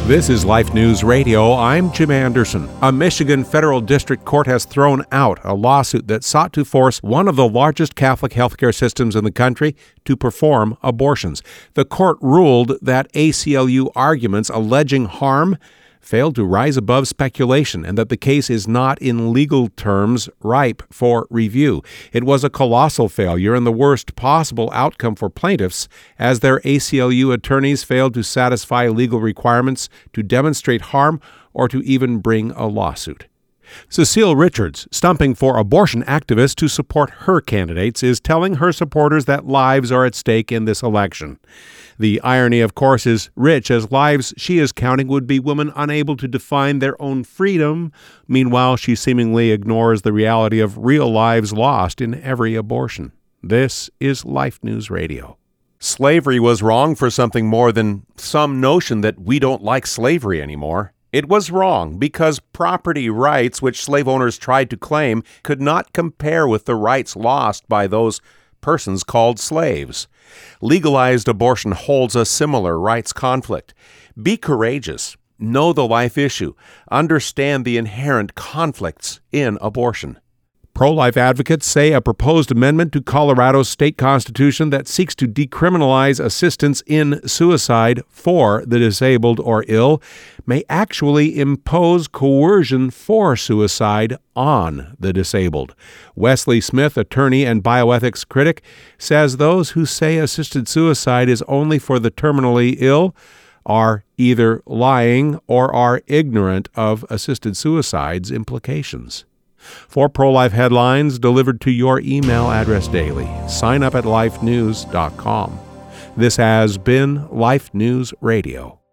This is Life News Radio. I'm Jim Anderson. A Michigan federal district court has thrown out a lawsuit that sought to force one of the largest Catholic healthcare systems in the country to perform abortions. The court ruled that ACLU arguments alleging harm failed to rise above speculation and that the case is not in legal terms ripe for review. It was a colossal failure and the worst possible outcome for plaintiffs as their ACLU attorneys failed to satisfy legal requirements to demonstrate harm or to even bring a lawsuit. Cecile Richards, stumping for abortion activists to support her candidates, is telling her supporters that lives are at stake in this election. The irony, of course, is rich, as lives she is counting would be women unable to define their own freedom. Meanwhile, she seemingly ignores the reality of real lives lost in every abortion. This is Life News Radio. Slavery was wrong for something more than some notion that we don't like slavery anymore. It was wrong because property rights which slave owners tried to claim could not compare with the rights lost by those persons called slaves. Legalized abortion holds a similar rights conflict. Be courageous. Know the life issue. Understand the inherent conflicts in abortion. Pro-life advocates say a proposed amendment to Colorado's state constitution that seeks to decriminalize assistance in suicide for the disabled or ill may actually impose coercion for suicide on the disabled. Wesley Smith, attorney and bioethics critic, says those who say assisted suicide is only for the terminally ill are either lying or are ignorant of assisted suicide's implications. For pro-life headlines delivered to your email address daily, sign up at lifenews.com. This has been Life News Radio.